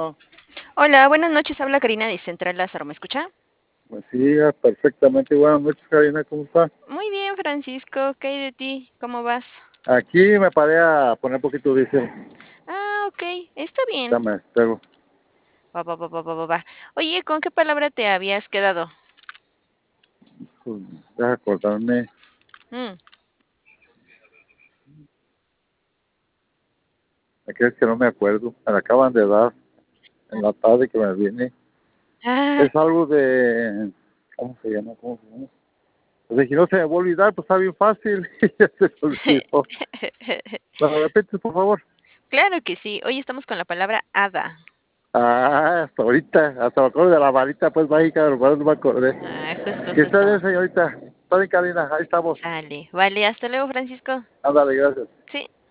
Bueno, Hola, buenas noches. Habla Karina de Central Lázaro. ¿Me escucha? pues sí, perfectamente. Buenas noches, Karina, ¿cómo está? Muy bien, Francisco. ¿Qué hay de ti? ¿Cómo vas? Aquí me paré a poner un poquito de diésel. Ah, ok. Está bien. Dame, pego. Va, va, va, va, va, va, va. Oye, ¿con qué palabra te habías quedado? Pues, deja acordarme. Mm. Aquí es que no me acuerdo. Me la acaban de dar en la tarde que me viene. Ah, Es algo de... ¿Cómo se llama? ¿Cómo se llama? Pues dije, no se me va a olvidar, pues está bien fácil. Y ya se me olvidó. ¿Me lo repites, por favor? claro que sí. Hoy estamos con la palabra hada. Hasta ahorita. Hasta me acuerdo de la varita, pues mágica, pero no me acordé. Ah, justo, ¿Qué está justo. bien, señorita? Está bien, Karina. Ahí estamos. Sale. Vale, hasta luego, Francisco. Ándale, gracias. Sí.